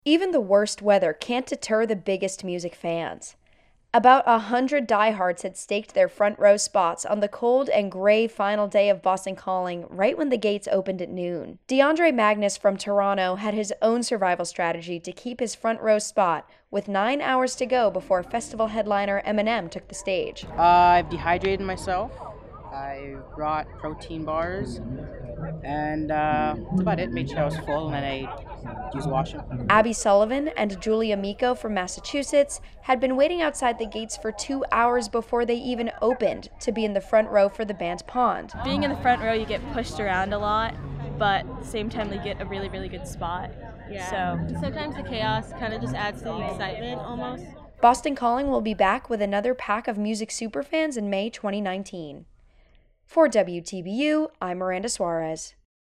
Even the worst weather can't deter the biggest music fans. About 100 diehards had staked their front row spots on the cold and gray final day of Boston Calling right when the gates opened at noon. DeAndre Magnus from Toronto had his own survival strategy to keep his front row spot with 9 hours to go before festival headliner Eminem took the stage. I've dehydrated myself. I brought protein bars, and that's about it. Made sure I was full, and then I used washroom. Abby Sullivan and Julia Miko from Massachusetts had been waiting outside the gates for 2 hours before they even opened to be in the front row for the band's Pond. Being in the front row, you get pushed around a lot, but at the same time, you get a really, really good spot. Yeah. So Sometimes the chaos kind of just adds to the excitement almost. Boston Calling will be back with another pack of music superfans in May 2019. For WTBU, I'm Miranda Suarez.